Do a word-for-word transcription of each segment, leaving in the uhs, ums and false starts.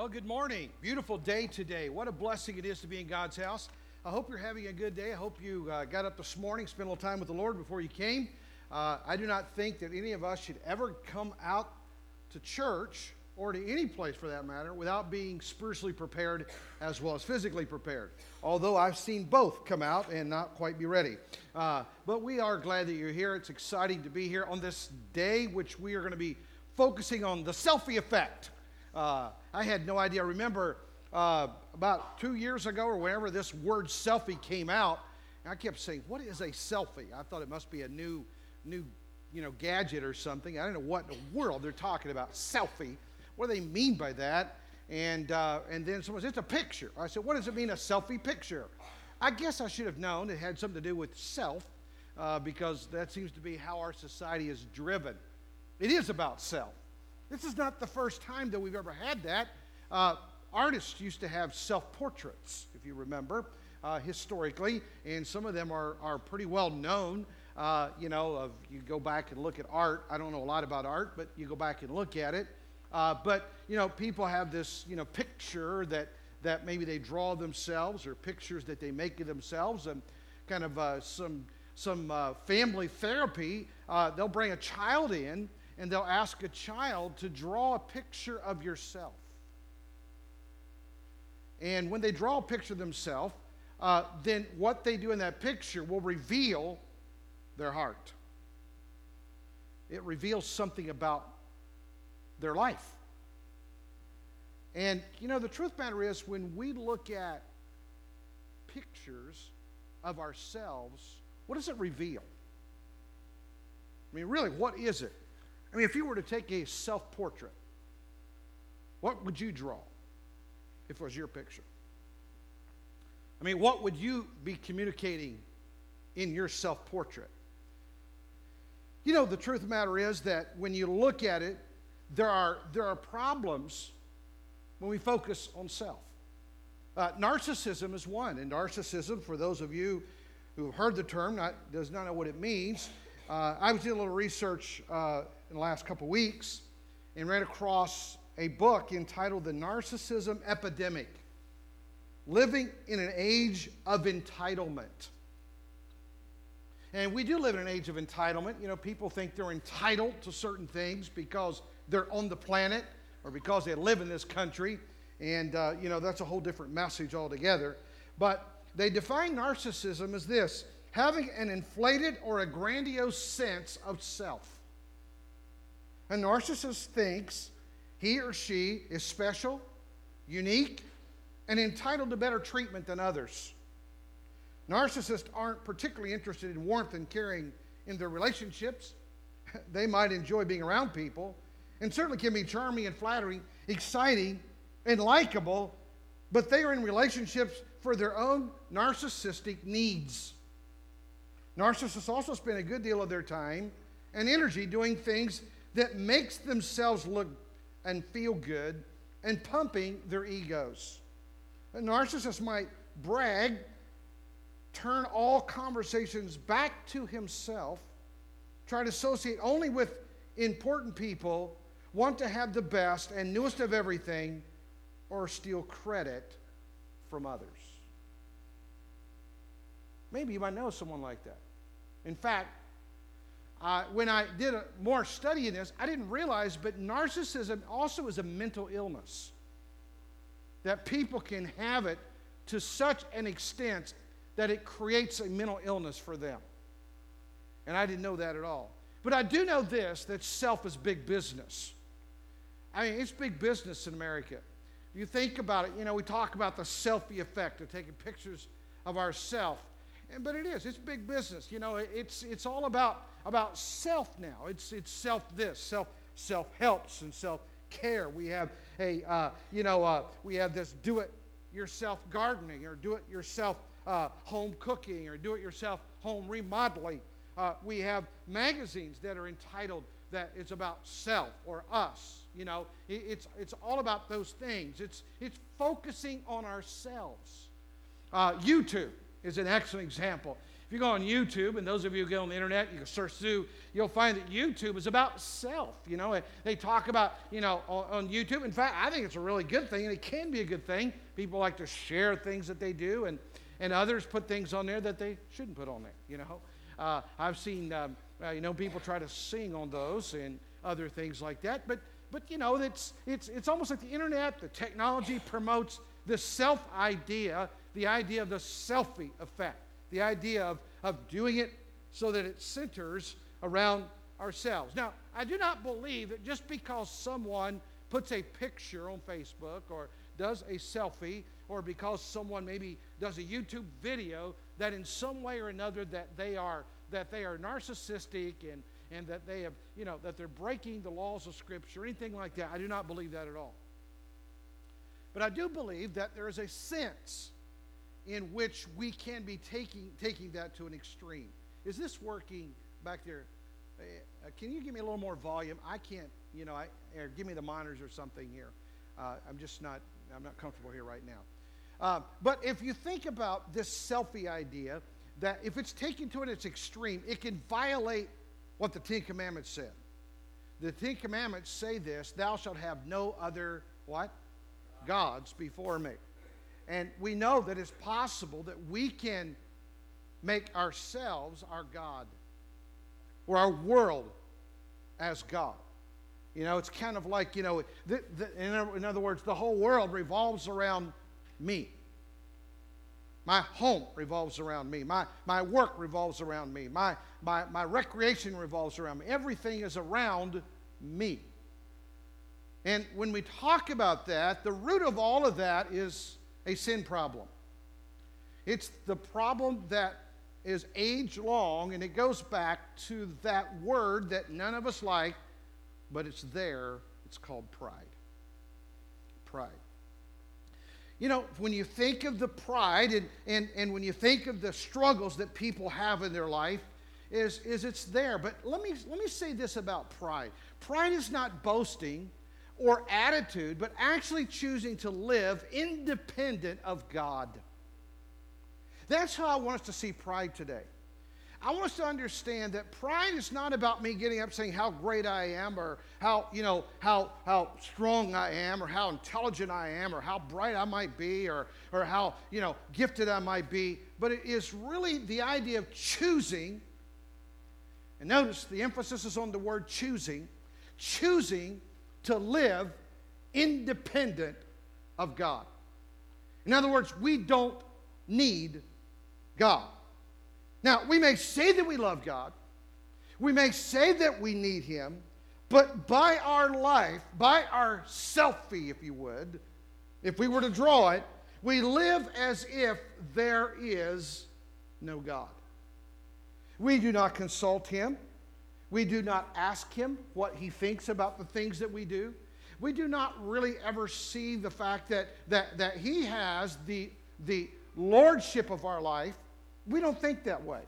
Well, good morning. Beautiful day today. What a blessing it is to be in God's house. I hope you're having a good day. I hope you uh, got up this morning, spent a little time with the Lord before you came. Uh, I do not think that any of us should ever come out to church, or to any place for that matter, without being spiritually prepared as well as physically prepared. Although I've seen both come out and not quite be ready. Uh, but we are glad that you're here. It's exciting to be here on this day, which we are going to be focusing on the selfie effect. Uh, I had no idea. I remember uh, about two years ago or whenever this word selfie came out, and I kept saying, what is a selfie? I thought it must be a new, new, you know, gadget or something. I don't know what in the world they're talking about, selfie. What do they mean by that? And uh, and then someone said, it's a picture. I said, what does it mean, a selfie picture? I guess I should have known it had something to do with self, uh, because that seems to be how our society is driven. It is about self. This is not the first time that we've ever had that. Uh, artists used to have self-portraits, if you remember, uh, historically, and some of them are, are pretty well known. Uh, you know, of, you go back and look at art. I don't know a lot about art, but you go back and look at it. Uh, but, you know, people have this, you know, picture that, that maybe they draw themselves, or pictures that they make of themselves, and kind of uh, some, some uh, family therapy. Uh, they'll bring a child in, and they'll ask a child to draw a picture of yourself. And when they draw a picture of themselves, uh, then what they do in that picture will reveal their heart. It reveals something about their life. And, you know, the truth matter is, when we look at pictures of ourselves, what does it reveal? I mean, really, what is it? I mean, if you were to take a self-portrait, what would you draw if it was your picture? I mean, what would you be communicating in your self-portrait? You know, the truth of the matter is that when you look at it, there are, there are problems when we focus on self. Uh, narcissism is one, and narcissism, for those of you who have heard the term, not, does not know what it means, uh, I was doing a little research uh, in the last couple weeks and ran across a book entitled The Narcissism Epidemic, Living in an Age of Entitlement. And we do live in an age of entitlement. You know, people think they're entitled to certain things because they're on the planet or because they live in this country. And, uh, you know, that's a whole different message altogether. But they define narcissism as this: having an inflated or a grandiose sense of self. A narcissist thinks he or she is special, unique, and entitled to better treatment than others. Narcissists aren't particularly interested in warmth and caring in their relationships. They might enjoy being around people, and certainly can be charming and flattering, exciting and likable, but they are in relationships for their own narcissistic needs. Narcissists also spend a good deal of their time and energy doing things that makes themselves look and feel good and pumping their egos. A narcissist might brag, turn all conversations back to himself, try to associate only with important people, want to have the best and newest of everything, or steal credit from others. Maybe you might know someone like that. In fact, uh, when I did a, more study in this, I didn't realize, but narcissism also is a mental illness. That people can have it to such an extent that it creates a mental illness for them. And I didn't know that at all. But I do know this, that self is big business. I mean, it's big business in America. If you think about it, you know, we talk about the selfie effect of taking pictures of ourselves. But it is, it's big business. You know, it's it's all about, about self now. It's it's self this, self self-helps and self-care. We have a, uh, you know, uh, we have this do-it-yourself gardening, or do-it-yourself uh, home cooking, or do-it-yourself home remodeling. Uh, we have magazines that are entitled that it's about self or us. You know, it, it's it's all about those things. It's it's focusing on ourselves. Uh, YouTube is an excellent example. If If you go on YouTube, and those of you who go on the internet, you can search through, you'll find that YouTube is about self. You know, they talk about, you know, on, on YouTube. In fact, I think it's a really good thing, and it can be a good thing. People like to share things that they do, and, and others put things on there that they shouldn't put on there, you know. Uh, I've seen, um, uh, you know, people try to sing on those and other things like that. But, but you know, it's, it's, it's almost like the internet, the technology promotes the self idea, the idea of the selfie effect. The idea of, of doing it so that it centers around ourselves. Now, I do not believe that just because someone puts a picture on Facebook or does a selfie, or because someone maybe does a YouTube video, that in some way or another that they are that they are narcissistic and, and that they have, you know, that they're breaking the laws of Scripture, anything like that. I do not believe that at all. But I do believe that there is a sense in which we can be taking taking that to an extreme. Is this working back there? Uh, can you give me a little more volume? I can't, you know, I, or give me the monitors or something here. Uh, I'm just not, I'm not comfortable here right now. Uh, but if you think about this selfie idea, that if it's taken to its extreme, it can violate what the Ten Commandments said. The Ten Commandments say this: thou shalt have no other, what? Gods before me. And we know that it's possible that we can make ourselves our God, or our world as God. You know, it's kind of like, you know, the, the, in, in other words, the whole world revolves around me. My home revolves around me. My, my work revolves around me. My, my, my recreation revolves around me. Everything is around me. And when we talk about that, the root of all of that is a sin problem. It's the problem that is age-long, and it goes back to that word that none of us like, but it's there. It's called pride. Pride. You know, when you think of the pride and, and, and when you think of the struggles that people have in their life, is, is it's there. But let me, let me say this about pride. Pride is not boasting or attitude, but actually choosing to live independent of God. That's how I want us to see pride today. I want us to understand that pride is not about me getting up saying how great I am, or how, you know, how, how strong I am, or how intelligent I am, or how bright I might be, or, or how, you know, gifted I might be. But it is really the idea of choosing, and notice the emphasis is on the word choosing, choosing to live independent of God. In other words, we don't need God. Now, we may say that we love God. We may say that we need Him. But by our life, by our selfie, if you would, if we were to draw it, we live as if there is no God. We do not consult Him. We do not ask Him what He thinks about the things that we do. We do not really ever see the fact that, that, that He has the, the lordship of our life. We don't think that way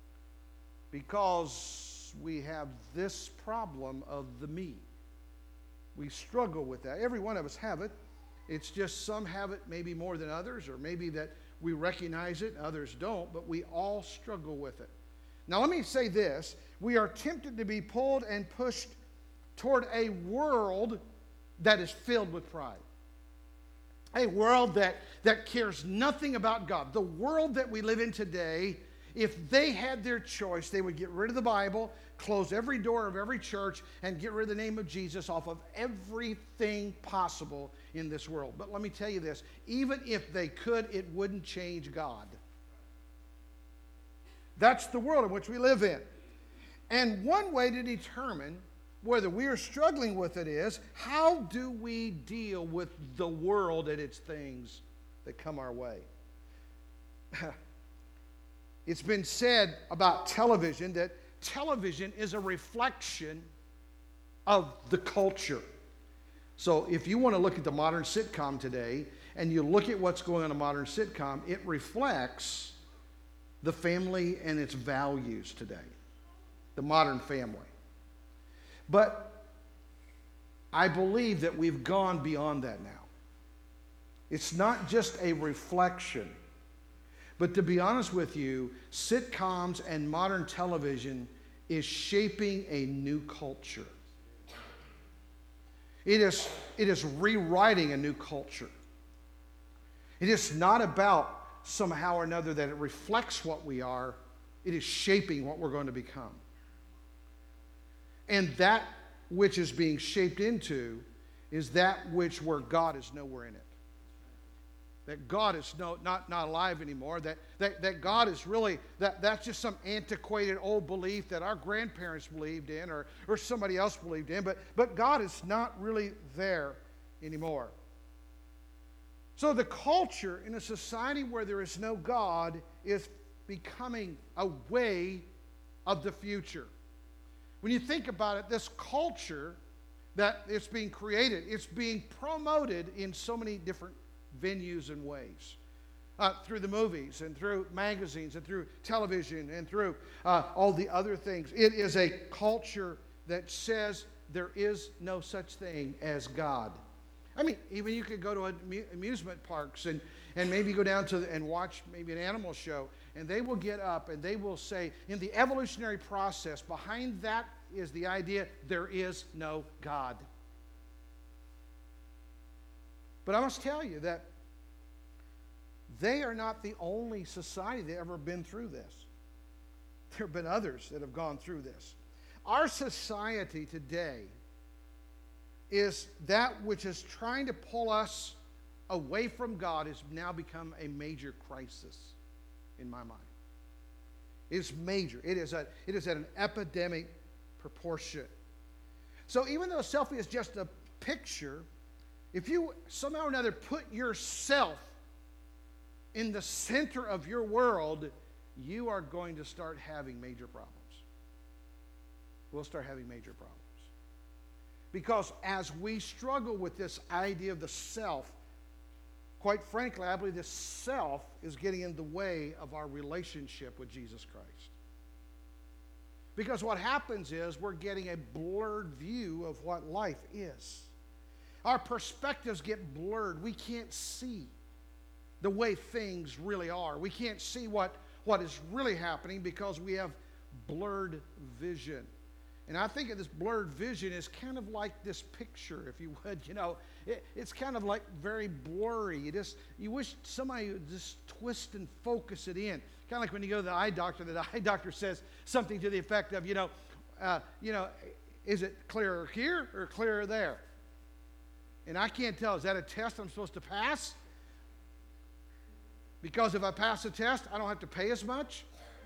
because we have this problem of the me. We struggle with that. Every one of us have it. It's just some have it maybe more than others, or maybe that we recognize it, others don't, but we all struggle with it. Now let me say this. We are tempted to be pulled and pushed toward a world that is filled with pride. A world that, that cares nothing about God. The world that we live in today, if they had their choice, they would get rid of the Bible, close every door of every church, and get rid of the name of Jesus off of everything possible in this world. But let me tell you this, even if they could, it wouldn't change God. That's the world in which we live in. And one way to determine whether we are struggling with it is, how do we deal with the world and its things that come our way? It's been said about television that television is a reflection of the culture. So if you want to look at the modern sitcom today, and you look at what's going on in a modern sitcom, it reflects the family and its values today, the modern family. But I believe that we've gone beyond that now. It's not just a reflection, But to be honest with you, sitcoms and modern television is shaping a new culture. It is, it is rewriting a new culture. It is not about somehow or another that it reflects what we are. It is shaping what we're going to become. And that which is being shaped into is that which where God is nowhere in it. That God is no, not, not alive anymore. That, that, that God is really, that, that's just some antiquated old belief that our grandparents believed in or, or somebody else believed in. But, but God is not really there anymore. So the culture in a society where there is no God is becoming a way of the future. When you think about it, this culture that is being created, it's being promoted in so many different venues and ways. Uh, through the movies and through magazines and through television and through uh, all the other things. It is a culture that says there is no such thing as God. I mean, even you could go to amusement parks and, and maybe go down to the, and watch maybe an animal show, and they will get up and they will say, in the evolutionary process, behind that is the idea there is no God. But I must tell you that they are not the only society that ever been through this. There have been others that have gone through this. Our society today is that which is trying to pull us away from God has now become a major crisis in my mind. It is major. It is, a, it is at an epidemic proportion. So even though a selfie is just a picture, if you somehow or another put yourself in the center of your world, you are going to start having major problems. We'll start having major problems. Because as we struggle with this idea of the self, quite frankly, I believe this self is getting in the way of our relationship with Jesus Christ. Because what happens is we're getting a blurred view of what life is. Our perspectives get blurred. We can't see the way things really are. We can't see what, what is really happening because we have blurred vision. And I think of this blurred vision is kind of like this picture, if you would. You know, it, it's kind of like very blurry. You just you wish somebody would just twist and focus it in. Kind of like when you go to the eye doctor, the eye doctor says something to the effect of, you know, uh, you know, is it clearer here or clearer there? And I can't tell. Is that a test I'm supposed to pass? Because if I pass the test, I don't have to pay as much?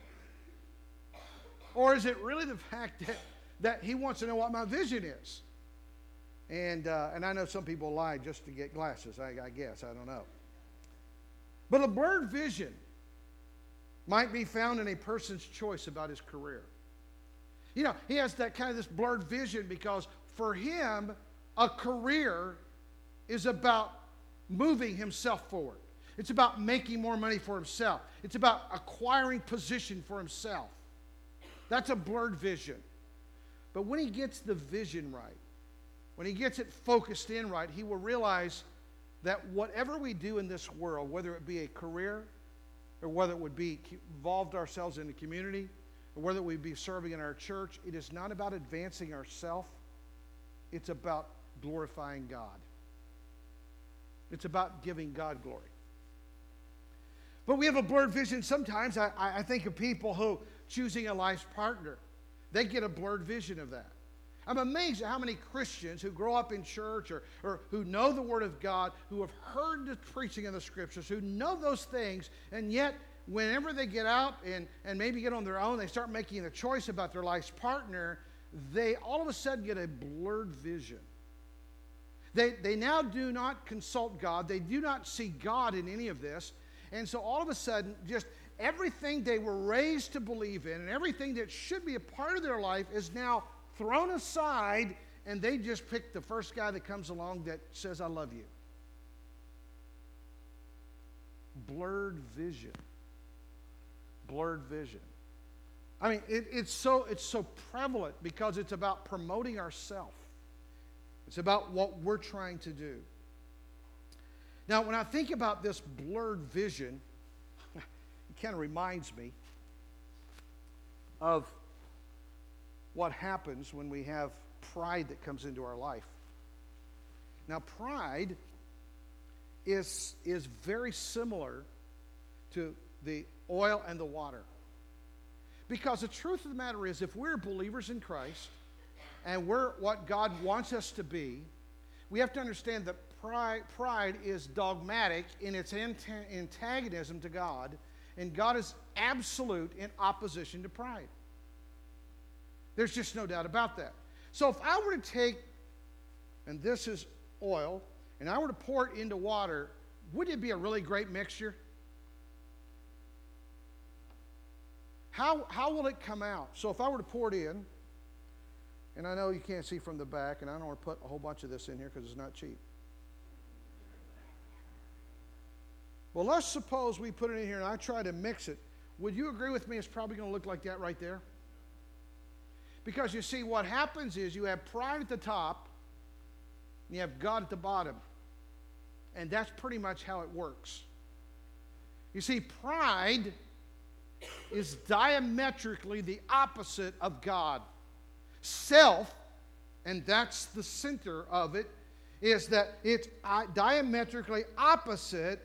Or is it really the fact that, that he wants to know what my vision is? And, uh, and I know some people lie just to get glasses, I, I guess. I don't know. But a blurred vision might be found in a person's choice about his career. You know, he has that kind of this blurred vision because for him, a career is about moving himself forward. It's about making more money for himself. It's about acquiring position for himself. That's a blurred vision. But when he gets the vision right, when he gets it focused in right, he will realize that whatever we do in this world, whether it be a career or whether it would be involved ourselves in the community or whether we be serving in our church, it is not about advancing ourselves. It's about glorifying God. It's about giving God glory. But we have a blurred vision sometimes. I, I think of people who choosing a life partner. They get a blurred vision of that. I'm amazed at how many Christians who grow up in church or, or who know the Word of God, who have heard the preaching of the Scriptures, who know those things, and yet whenever they get out and, and maybe get on their own, they start making a choice about their life's partner, they all of a sudden get a blurred vision. They, they now do not consult God. They do not see God in any of this. And so all of a sudden, just everything they were raised to believe in and everything that should be a part of their life is now thrown aside, and they just pick the first guy that comes along that says, I love you. Blurred vision. Blurred vision. I mean, it, it's so it's so prevalent because it's about promoting ourselves. It's about what we're trying to do. Now, when I think about this blurred vision, kind of reminds me of what happens when we have pride that comes into our life. Now, pride is, is very similar to the oil and the water. Because the truth of the matter is, if we're believers in Christ, and we're what God wants us to be, we have to understand that pride, pride is dogmatic in its antagonism to God, and God is absolute in opposition to pride. There's just no doubt about that. So if I were to take, and this is oil, and I were to pour it into water, wouldn't it be a really great mixture? How, how will it come out? So if I were to pour it in, and I know you can't see from the back, and I don't want to put a whole bunch of this in here because it's not cheap. Well, let's suppose we put it in here and I try to mix it. Would you agree with me it's probably going to look like that right there? Because you see, what happens is you have pride at the top, and you have God at the bottom. And that's pretty much how it works. You see, pride is diametrically the opposite of God. Self, and that's the center of it, is that it's diametrically opposite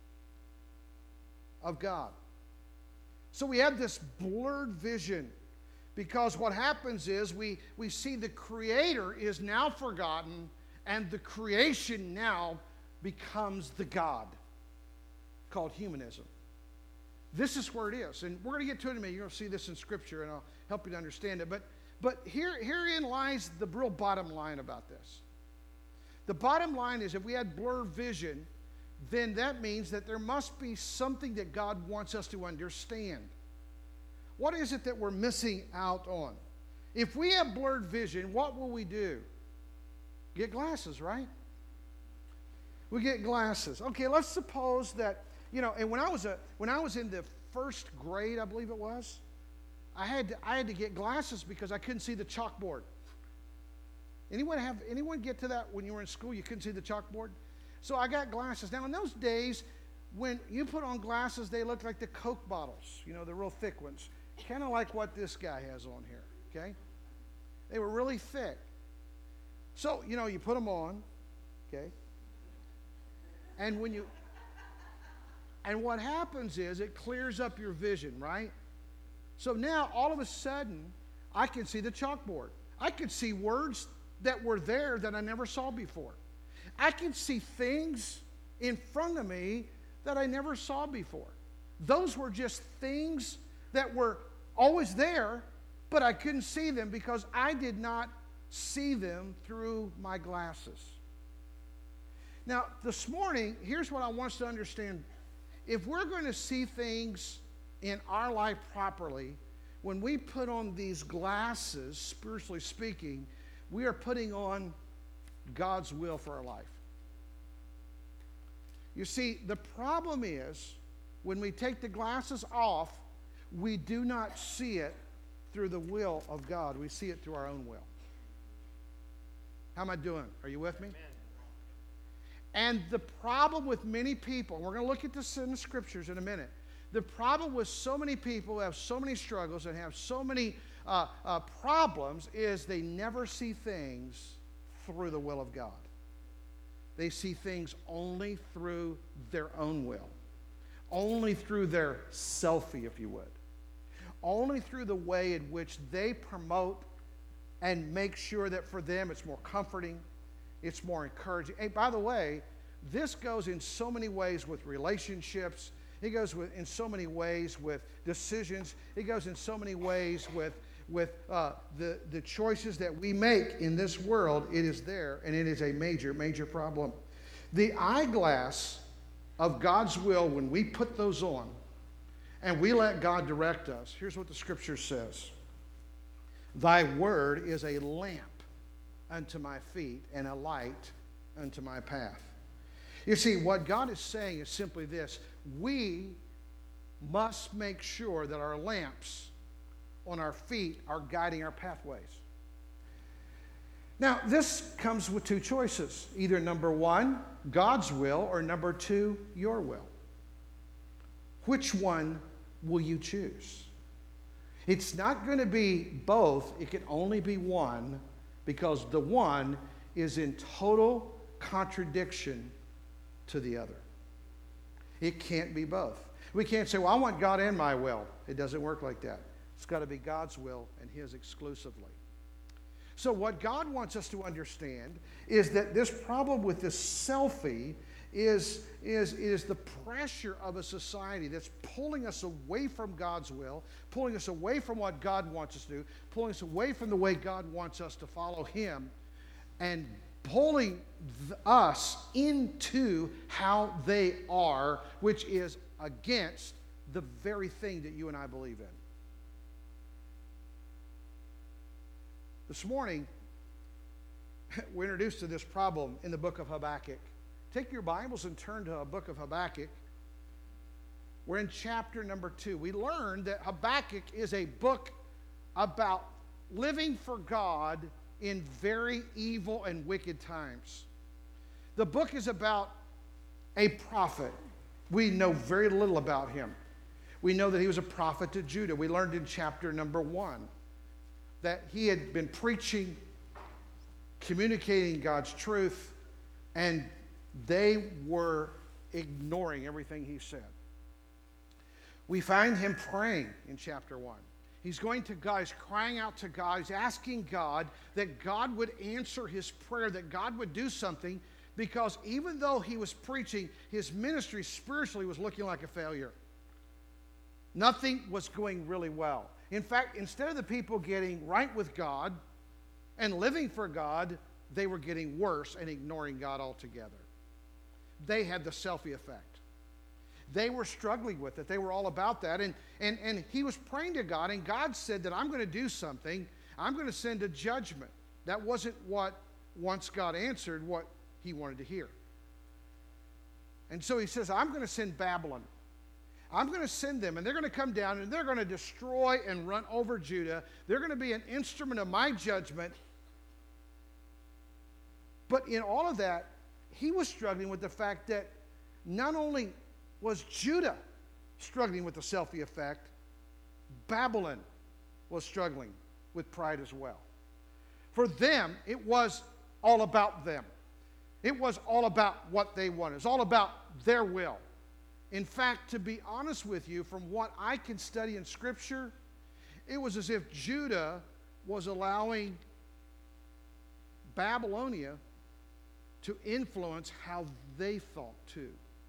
of God. So we have this blurred vision, because what happens is we, we see the Creator is now forgotten, and the creation now becomes the God, called humanism. This is where it is. And we're going to get to it in a minute. You're going to see this in Scripture, and I'll help you to understand it. But, but here, herein lies the real bottom line about this. The bottom line is, if we had blurred vision, then that means that there must be something that God wants us to understand. What is it that we're missing out on? If we have blurred vision, what will we do? Get glasses, right? We get glasses. Okay, let's suppose that, you know, and when I was a when I was in the first grade, I believe it was, I had to, I had to get glasses because I couldn't see the chalkboard. Anyone have anyone get to that when you were in school? You couldn't see the chalkboard? So I got glasses. Now, in those days, when you put on glasses, they looked like the Coke bottles, you know, the real thick ones. Kind of like what this guy has on here, okay? They were really thick. So, you know, you put them on, okay? And when you, and what happens is it clears up your vision, right? So now, all of a sudden, I can see the chalkboard. I could see words that were there that I never saw before. I can see things in front of me that I never saw before. Those were just things that were always there, but I couldn't see them because I did not see them through my glasses. Now, this morning, here's what I want us to understand. If we're going to see things in our life properly, when we put on these glasses, spiritually speaking, we are putting on God's will for our life. You see, the problem is when we take the glasses off, we do not see it through the will of God. We see it through our own will. How am I doing? Are you with me? Amen. And the problem with many people, and we're going to look at this in the Scriptures in a minute, the problem with so many people who have so many struggles and have so many uh, uh, problems is they never see things through the will of God. They see things only through their own will, only through their selfie, if you would, only through the way in which they promote and make sure that for them it's more comforting, it's more encouraging. And by the way, this goes in so many ways with relationships. It goes with, in so many ways with decisions. It goes in so many ways with with uh, the, the choices that we make in this world. It is there, and it is a major, major problem. The eyeglass of God's will, when we put those on and we let God direct us, here's what the Scripture says. Thy word is a lamp unto my feet and a light unto my path. You see, what God is saying is simply this. We must make sure that our lamps on our feet are guiding our pathways. Now, this comes with two choices. Either number one, God's will, or number two, your will. Which one will you choose? It's not going to be both. It can only be one, because the one is in total contradiction to the other. It can't be both. We can't say, well, I want God and my will. It doesn't work like that. It's got to be God's will and His exclusively. So what God wants us to understand is that this problem with this selfie is, is, is the pressure of a society that's pulling us away from God's will, pulling us away from what God wants us to do, pulling us away from the way God wants us to follow Him, and pulling th- us into how they are, which is against the very thing that you and I believe in. This morning, we're introduced to this problem in the book of Habakkuk. Take your Bibles and turn to the book of Habakkuk. We're in chapter number two. We learned that Habakkuk is a book about living for God in very evil and wicked times. The book is about a prophet. We know very little about him. We know that he was a prophet to Judah. We learned in chapter number one that he had been preaching, communicating God's truth, and they were ignoring everything he said. We find him praying in chapter one. He's going to God, he's crying out to God, he's asking God that God would answer his prayer, that God would do something, because even though he was preaching, his ministry spiritually was looking like a failure. Nothing was going really well. In fact, instead of the people getting right with God and living for God, they were getting worse and ignoring God altogether. They had the selfie effect. They were struggling with it. They were all about that. And, and, and he was praying to God, and God said that I'm going to do something. I'm going to send a judgment. That wasn't what, once God answered, what he wanted to hear. And so he says, I'm going to send Babylon. I'm going to send them, and they're going to come down, and they're going to destroy and run over Judah. They're going to be an instrument of my judgment. But in all of that, he was struggling with the fact that not only was Judah struggling with the selfie effect, Babylon was struggling with pride as well. For them, it was all about them. It was all about what they wanted. It was all about their will. In fact, to be honest with you, from what I can study in Scripture, it was as if Judah was allowing Babylonia to influence how they thought too.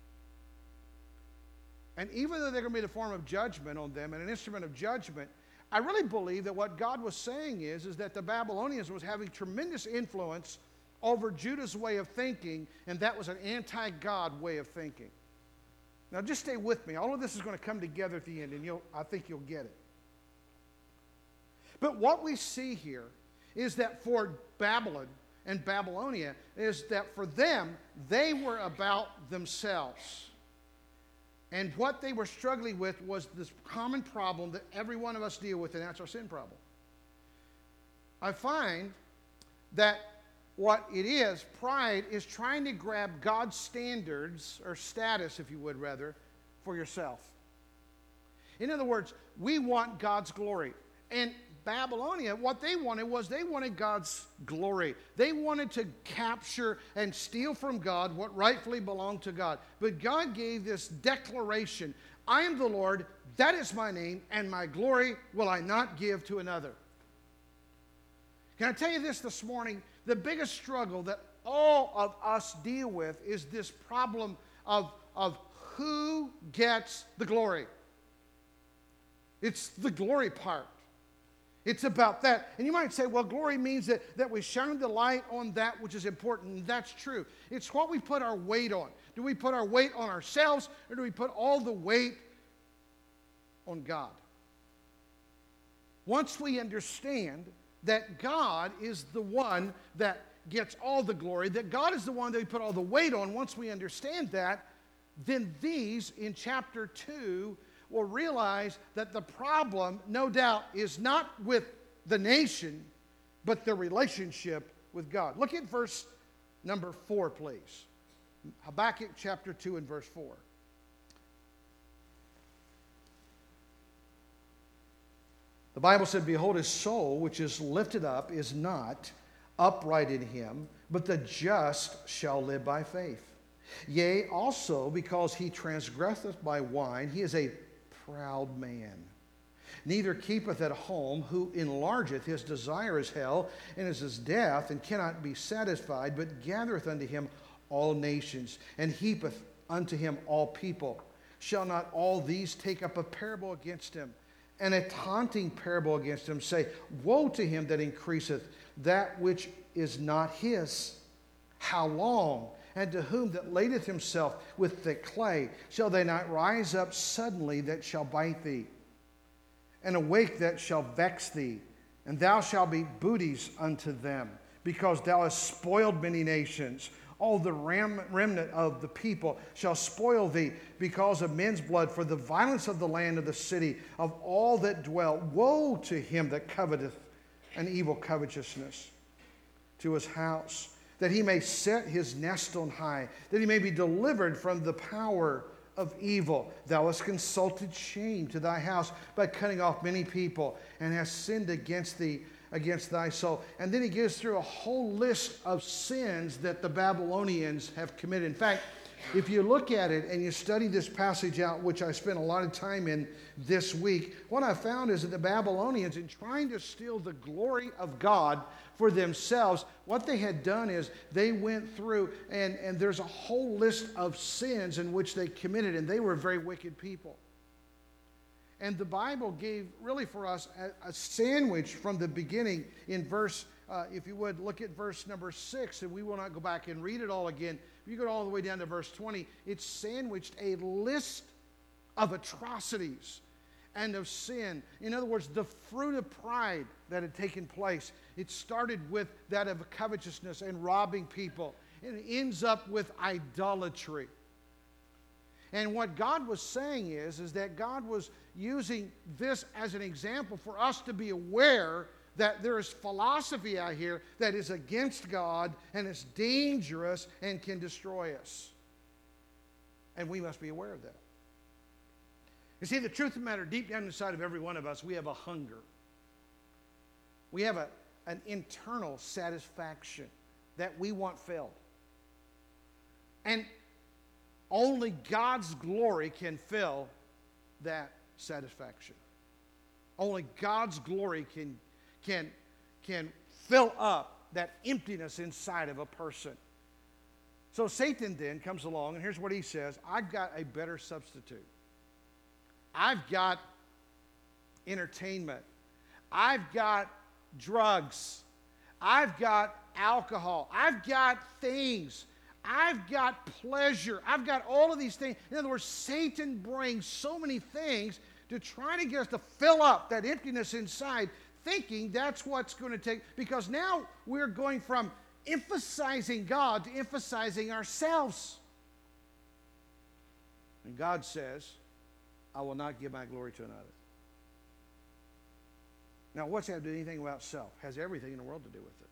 And even though they're going to be the form of judgment on them and an instrument of judgment, I really believe that what God was saying is, is that the Babylonians was having tremendous influence over Judah's way of thinking, and that was an anti-God way of thinking. Now just stay with me. All of this is going to come together at the end, and you'll, I think you'll get it. But what we see here is that for Babylon and Babylonia is that for them, they were about themselves. And what they were struggling with was this common problem that every one of us deal with, and that's our sin problem. I find that what it is, pride, is trying to grab God's standards, or status, if you would rather, for yourself. In other words, we want God's glory. And Babylonia, what they wanted was they wanted God's glory. They wanted to capture and steal from God what rightfully belonged to God. But God gave this declaration, I am the Lord, that is my name, and my glory will I not give to another. Can I tell you this this morning? The biggest struggle that all of us deal with is this problem of, of who gets the glory. It's the glory part. It's about that. And you might say, well, glory means that, that we shine the light on that which is important. And that's true. It's what we put our weight on. Do we put our weight on ourselves, or do we put all the weight on God? Once we understand that God is the one that gets all the glory, that God is the one that we put all the weight on, once we understand that, then these in chapter two will realize that the problem, no doubt, is not with the nation, but the relationship with God. Look at verse number four, please. Habakkuk chapter two and verse four. The Bible said, behold, his soul, which is lifted up, is not upright in him, but the just shall live by faith. Yea, also, because he transgresseth by wine, he is a proud man. Neither keepeth at home, who enlargeth, his desire is hell, and is his death, and cannot be satisfied, but gathereth unto him all nations, and heapeth unto him all people. Shall not all these take up a parable against him, and a taunting parable against him, say, woe to him that increaseth that which is not his? How long? And to whom that ladeth himself with thick clay? Shall they not rise up suddenly that shall bite thee? And awake that shall vex thee? And thou shalt be booties unto them, because thou hast spoiled many nations. All the ram, remnant of the people shall spoil thee because of men's blood, for the violence of the land of the city, of all that dwell. Woe to him that coveteth an evil covetousness to his house, that he may set his nest on high, that he may be delivered from the power of evil. Thou hast consulted shame to thy house by cutting off many people, and hast sinned against thee, against thy soul. And then he gives through a whole list of sins that the Babylonians have committed. In fact, if you look at it and you study this passage out, which I spent a lot of time in this week, what I found is that the Babylonians, in trying to steal the glory of God for themselves, what they had done is they went through, and, and there's a whole list of sins in which they committed, and they were very wicked people. And the Bible gave really for us a, a sandwich from the beginning in verse, uh, if you would, look at verse number six, and we will not go back and read it all again. If you go all the way down to verse twenty, it's sandwiched a list of atrocities and of sin. In other words, the fruit of pride that had taken place. It started with that of covetousness and robbing people, and it ends up with idolatry. And what God was saying is, is that God was using this as an example for us to be aware that there is philosophy out here that is against God and is dangerous and can destroy us. And we must be aware of that. You see, the truth of the matter, deep down inside of every one of us, we have a hunger. We have a, an internal satisfaction that we want filled. And only God's glory can fill that satisfaction. Only God's glory can, can, can fill up that emptiness inside of a person. So Satan then comes along, and here's what he says: I've got a better substitute. I've got entertainment. I've got drugs. I've got alcohol. I've got things. I've got pleasure. I've got all of these things. In other words, Satan brings so many things to try to get us to fill up that emptiness inside, thinking that's what's going to take. Because now we're going from emphasizing God to emphasizing ourselves. And God says, I will not give my glory to another. Now, what's that to do anything about self? It has everything in the world to do with it.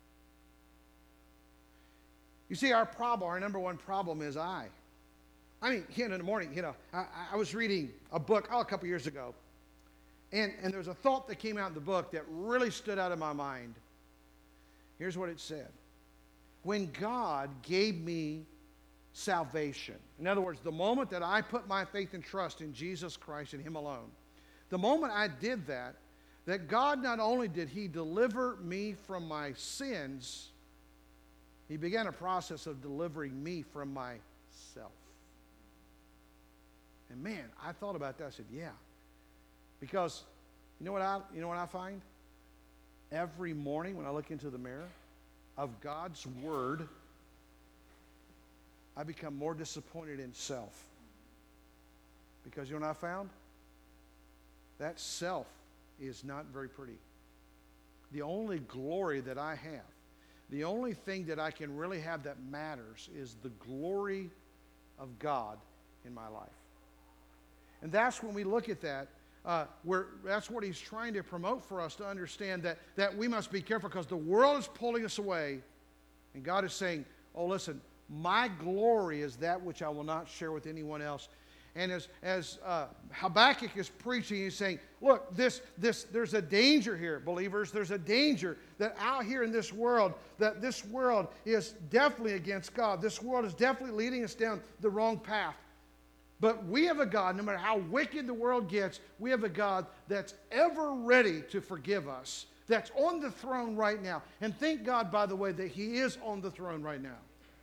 You see, our problem, our number one problem is I. I mean, you know, in the morning, you know, I, I was reading a book oh, a couple years ago, and, and there was a thought that came out in the book that really stood out in my mind. Here's what it said. When God gave me salvation, in other words, the moment that I put my faith and trust in Jesus Christ and Him alone, the moment I did that, that God not only did He deliver me from my sins, He began a process of delivering me from myself. And man, I thought about that. I said, yeah. Because you know what I, you know what I find? Every morning when I look into the mirror of God's Word, I become more disappointed in self. Because you know what I found? That self is not very pretty. The only glory that I have, the only thing that I can really have that matters is the glory of God in my life. And that's when we look at that, uh, where that's what He's trying to promote for us to understand that, that we must be careful because the world is pulling us away. And God is saying, oh, listen, my glory is that which I will not share with anyone else. And as, as uh, Habakkuk is preaching, he's saying, look, this, this, there's a danger here, believers. There's a danger that out here in this world, that this world is definitely against God. This world is definitely leading us down the wrong path. But we have a God, no matter how wicked the world gets, we have a God that's ever ready to forgive us, that's on the throne right now. And thank God, by the way, that He is on the throne right now.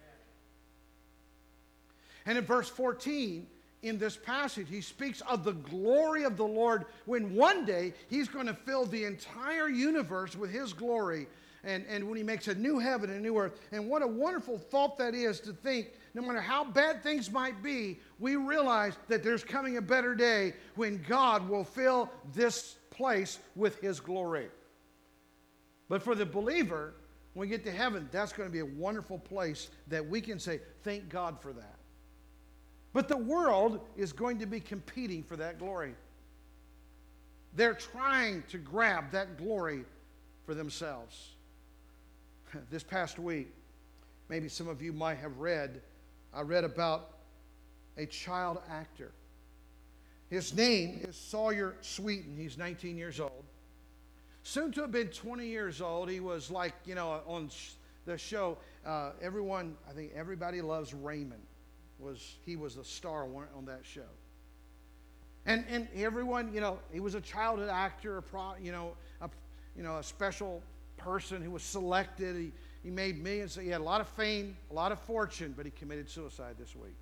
And in verse fourteen, in this passage, he speaks of the glory of the Lord when one day He's going to fill the entire universe with His glory. And, and when He makes a new heaven and a new earth. And what a wonderful thought that is to think, no matter how bad things might be, we realize that there's coming a better day when God will fill this place with His glory. But for the believer, when we get to heaven, that's going to be a wonderful place that we can say, thank God for that. But the world is going to be competing for that glory. They're trying to grab that glory for themselves. This past week, maybe some of you might have read, I read about a child actor. His name is Sawyer Sweeten. He's nineteen years old. Soon to have been twenty years old. He was like, you know, on the show, uh, everyone, I think Everybody Loves Raymond. Was he was the star on that show. And and everyone, you know, he was a childhood actor, a pro, you know, a, you know, a special person who was selected. He, he made millions. He had a lot of fame, a lot of fortune, but he committed suicide this week.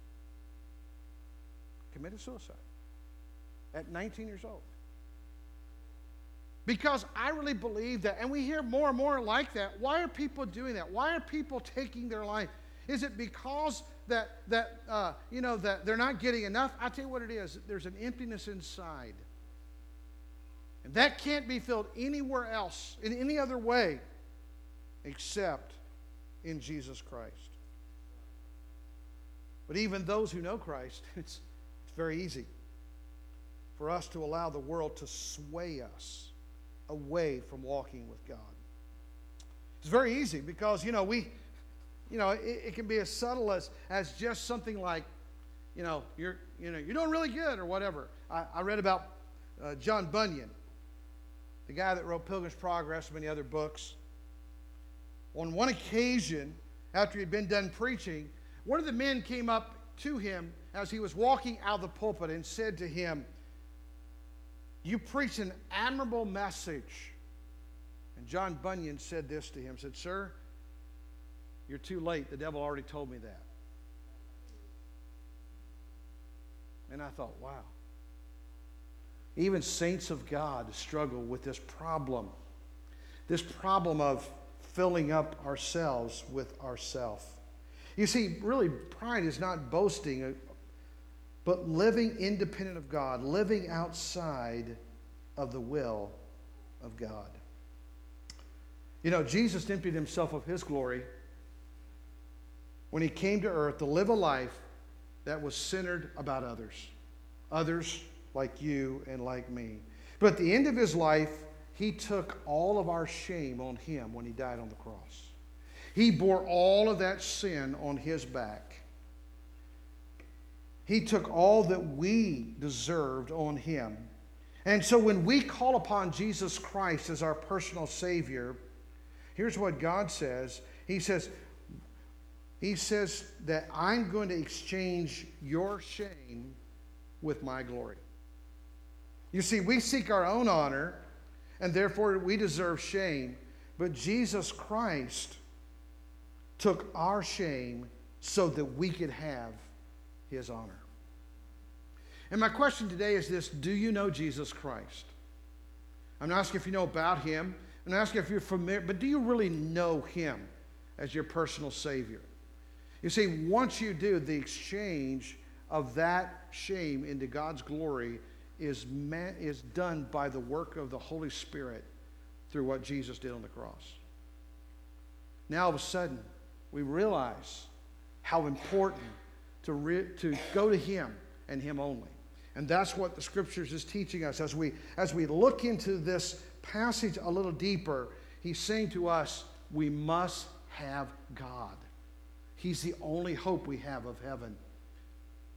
Committed suicide at nineteen years old. Because I really believe that, and we hear more and more like that. Why are people doing that? Why are people taking their life? Is it because that, that uh, you know, that they're not getting enough? I'll tell you what it is. There's an emptiness inside. And that can't be filled anywhere else, in any other way, except in Jesus Christ. But even those who know Christ, it's, it's very easy for us to allow the world to sway us away from walking with God. It's very easy because, you know, we... You know, it, it can be as subtle as, as just something like, you know, you're, you know, you're doing really good or whatever. I, I read about uh, John Bunyan, the guy that wrote Pilgrim's Progress and many other books. On one occasion, after he'd been done preaching, one of the men came up to him as he was walking out of the pulpit and said to him, "You preach an admirable message." And John Bunyan said this to him, said, "Sir, you're too late. The devil already told me that." And I thought, wow. Even saints of God struggle with this problem. This problem of filling up ourselves with ourself. You see, really, pride is not boasting, but living independent of God, living outside of the will of God. You know, Jesus emptied Himself of His glory when He came to earth to live a life that was centered about others. Others like you and like me. But at the end of His life, He took all of our shame on Him when He died on the cross. He bore all of that sin on His back. He took all that we deserved on Him. And so when we call upon Jesus Christ as our personal Savior, here's what God says. He says, He says that I'm going to exchange your shame with my glory. You see, we seek our own honor, and therefore we deserve shame. But Jesus Christ took our shame so that we could have His honor. And my question today is this: do you know Jesus Christ? I'm not asking if you know about Him. I'm not asking if you're familiar, but do you really know Him as your personal Savior? You see, once you do, the exchange of that shame into God's glory is, man, is done by the work of the Holy Spirit through what Jesus did on the cross. Now, all of a sudden, we realize how important to, re, to go to Him and Him only. And that's what the Scriptures is teaching us. As we, as we look into this passage a little deeper, He's saying to us, we must have God. He's the only hope we have of heaven.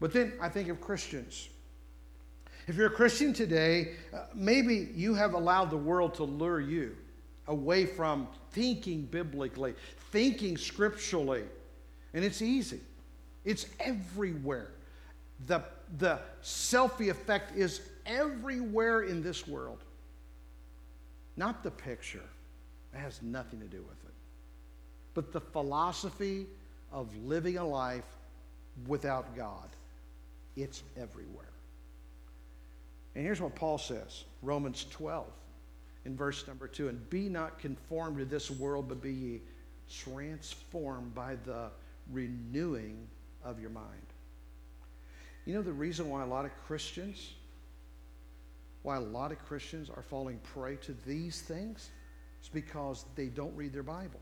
But then I think of Christians. If you're a Christian today, uh, maybe you have allowed the world to lure you away from thinking biblically, thinking scripturally. And it's easy. It's everywhere. The, the selfie effect is everywhere in this world. Not the picture. It has nothing to do with it. But the philosophy of living a life without God. It's everywhere. And here's what Paul says, Romans twelve, in verse number two. And be not conformed to this world, but be ye transformed by the renewing of your mind. You know the reason why a lot of Christians, why a lot of Christians are falling prey to these things? It's because they don't read their Bible.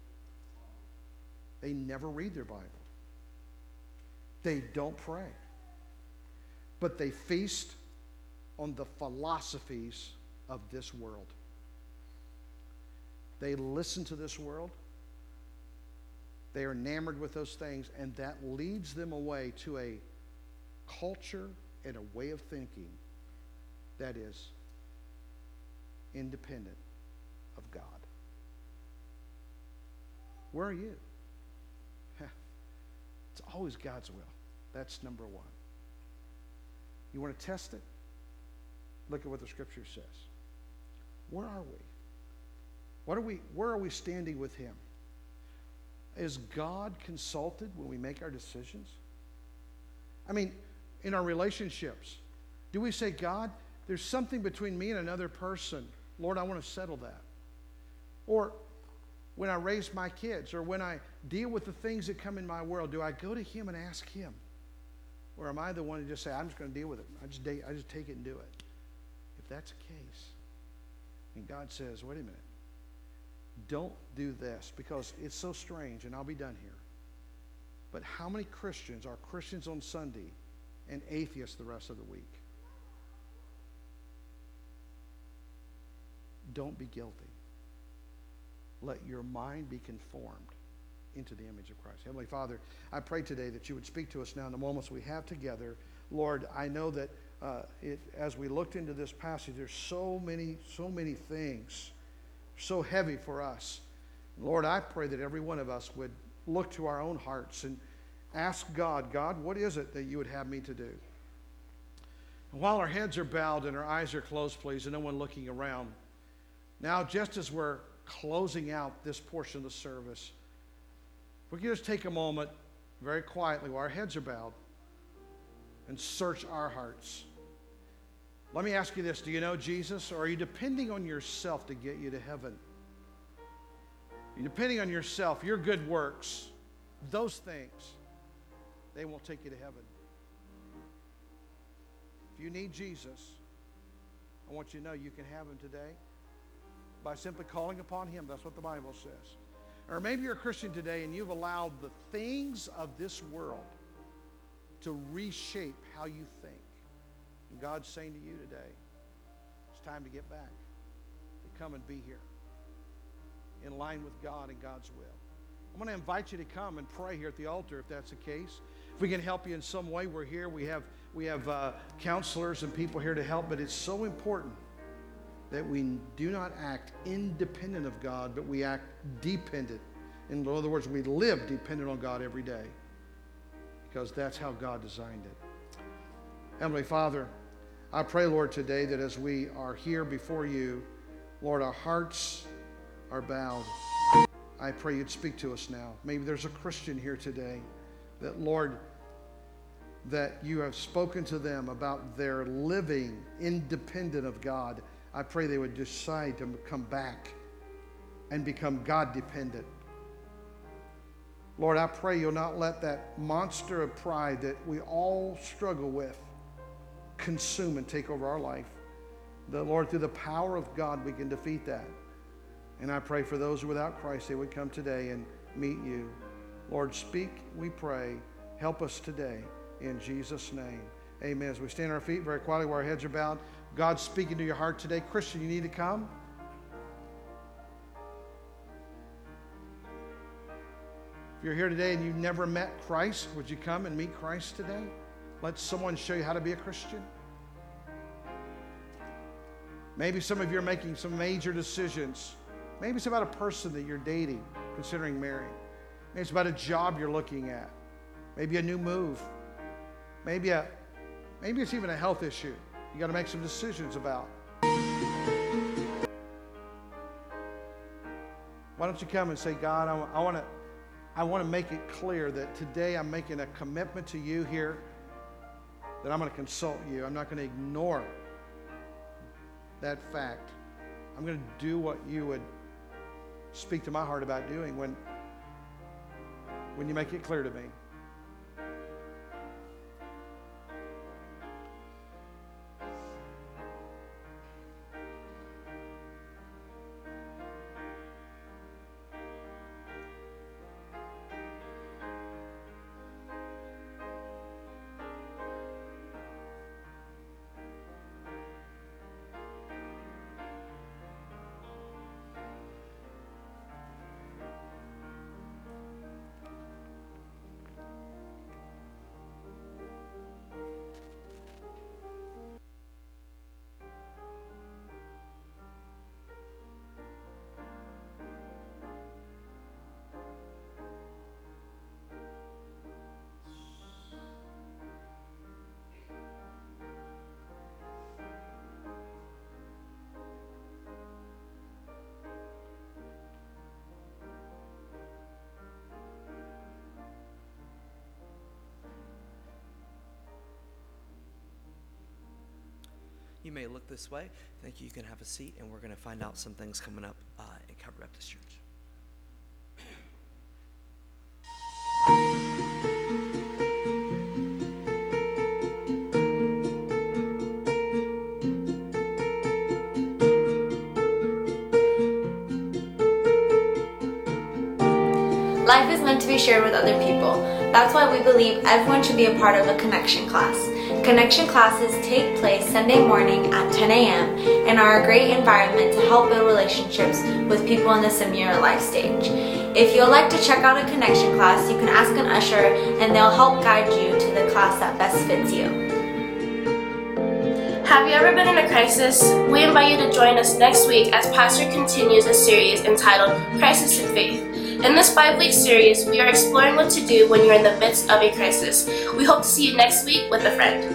They never read their Bible. They don't pray. But they feast on the philosophies of this world. They listen to this world. They are enamored with those things, and that leads them away to a culture and a way of thinking that is independent of God. Where are you? It's always God's will. That's number one. You want to test it? Look at what the scripture says. Where are we? What are we? Where are we standing with Him? Is God consulted when we make our decisions? I mean, in our relationships, do we say, God, there's something between me and another person. Lord, I want to settle that. Or when I raise my kids, or when I deal with the things that come in my world, do I go to Him and ask Him? Or am I the one to just say, I'm just going to deal with it. I just, I just take it and do it. If that's the case, and God says, wait a minute, don't do this, because it's so strange, and I'll be done here. But how many Christians are Christians on Sunday and atheists the rest of the week? Don't be guilty. Let your mind be conformed into the image of Christ. Heavenly Father, I pray today that you would speak to us now in the moments we have together. Lord, I know that uh, it, as we looked into this passage, there's so many, so many things, so heavy for us. Lord, I pray that every one of us would look to our own hearts and ask God, God, what is it that you would have me to do? And while our heads are bowed and our eyes are closed, please, and no one looking around, now just as we're closing out this portion of the service, if we could just take a moment very quietly while our heads are bowed and search our hearts. Let me ask you this. Do you know Jesus, or are you depending on yourself to get you to heaven? You're depending on yourself, your good works, those things, they won't take you to heaven. If you need Jesus, I want you to know you can have Him today by simply calling upon Him. That's what the Bible says. Or maybe you're a Christian today and you've allowed the things of this world to reshape how you think. And God's saying to you today, it's time to get back, to come and be here in line with God and God's will. I'm going to invite you to come and pray here at the altar if that's the case. If we can help you in some way, we're here. We have, we have uh, counselors and people here to help, but it's so important that we do not act independent of God, but we act dependent. In other words, we live dependent on God every day, because that's how God designed it. Heavenly Father, I pray, Lord, today that as we are here before you, Lord, our hearts are bowed. I pray you'd speak to us now. Maybe there's a Christian here today that, Lord, that you have spoken to them about their living independent of God. I pray they would decide to come back and become God-dependent. Lord, I pray you'll not let that monster of pride that we all struggle with consume and take over our life. That, Lord, through the power of God, we can defeat that. And I pray for those without Christ, they would come today and meet you. Lord, speak, we pray. Help us today. In Jesus' name, amen. As we stand on our feet very quietly while our heads are bowed, God's speaking to your heart today. Christian, you need to come. If you're here today and you've never met Christ, would you come and meet Christ today? let someone show you how to be a Christian? Maybe some of you are making some major decisions. Maybe it's about a person that you're dating, considering marrying. Maybe it's about a job you're looking at. Maybe a new move. Maybe a, maybe it's even a health issue you got to make some decisions about. Why don't you come and say, God, I, I want to I want to make it clear that today I'm making a commitment to you here, that I'm going to consult you. I'm not going to ignore that fact. I'm going to do what you would speak to my heart about doing when, when you make it clear to me. You may look this way. Thank you. You can have a seat, and we're going to find out some things coming up uh, at Calvary Baptist Church. Life is meant to be shared with other people. That's why we believe everyone should be a part of a connection class. Connection classes take place Sunday morning at ten a.m. and are a great environment to help build relationships with people in the similar life stage. If you'd like to check out a connection class, you can ask an usher and they'll help guide you to the class that best fits you. Have you ever been in a crisis? We invite you to join us next week as Pastor continues a series entitled Crisis in Faith. In this five-week series, we are exploring what to do when you're in the midst of a crisis. We hope to see you next week with a friend.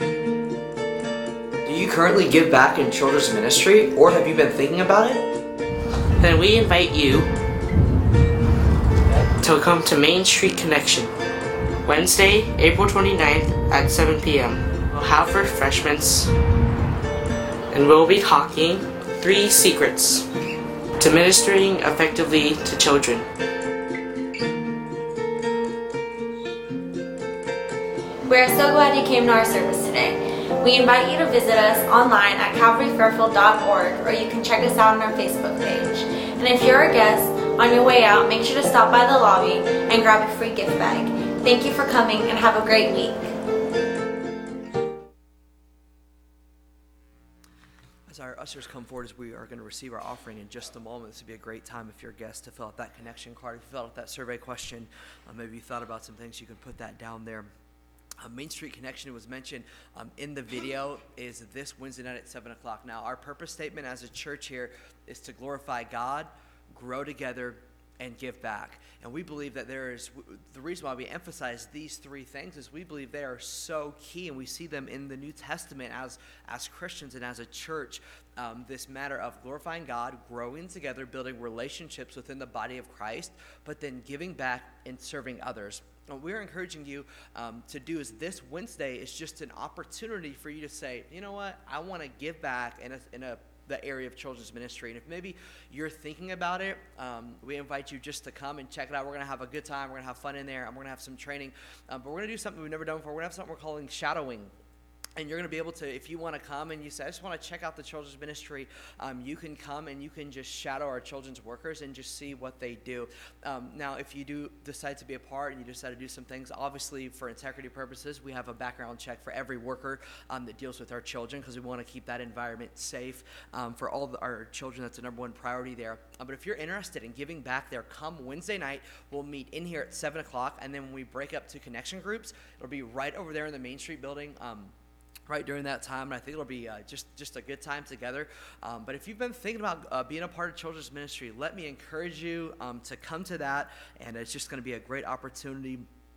Do you currently give back in children's ministry, or have you been thinking about it? Then we invite you to come to Main Street Connection, Wednesday, April twenty-ninth at seven p.m. We'll have refreshments, and we'll be talking three secrets to ministering effectively to children. We're so glad you came to our service today. We invite you to visit us online at calvary fairfield dot org, or you can check us out on our Facebook page. And if you're a guest, on your way out, make sure to stop by the lobby and grab a free gift bag. Thank you for coming and have a great week. As our ushers come forward, as we are going to receive our offering in just a moment, this would be a great time if you're a guest to fill out that connection card. If you filled out that survey question, uh, maybe you thought about some things, you can put that down there. Uh, Main Street Connection was mentioned um, in the video is this Wednesday night at seven o'clock. Now, our purpose statement as a church here is to glorify God, grow together, and give back. And we believe that there is, the reason why we emphasize these three things is we believe they are so key, and we see them in the New Testament as, as Christians and as a church. Um, this matter of glorifying God, growing together, building relationships within the body of Christ, but then giving back and serving others. What we're encouraging you um, to do is this Wednesday is just an opportunity for you to say, you know what, I want to give back in a, in a the area of children's ministry. And if maybe you're thinking about it, um, we invite you just to come and check it out. We're going to have a good time. We're going to have fun in there. And we're going to have some training. Um, but we're going to do something we've never done before. We're going to have something we're calling shadowing. And you're going to be able to, if you want to come and you say, I just want to check out the children's ministry, um, you can come and you can just shadow our children's workers and just see what they do. Um, now, if you do decide to be a part and you decide to do some things, obviously for integrity purposes, we have a background check for every worker um, that deals with our children, because we want to keep that environment safe um, for all the, our children. That's the number one priority there. Uh, but if you're interested in giving back there, come Wednesday night. We'll meet in here at seven o'clock, and then when we break up to connection groups, it'll be right over there in the Main Street building. Um, right during that time, and I think it'll be uh, just, just a good time together. Um, but if you've been thinking about uh, being a part of children's ministry, let me encourage you um, to come to that, and it's just going to be a great opportunity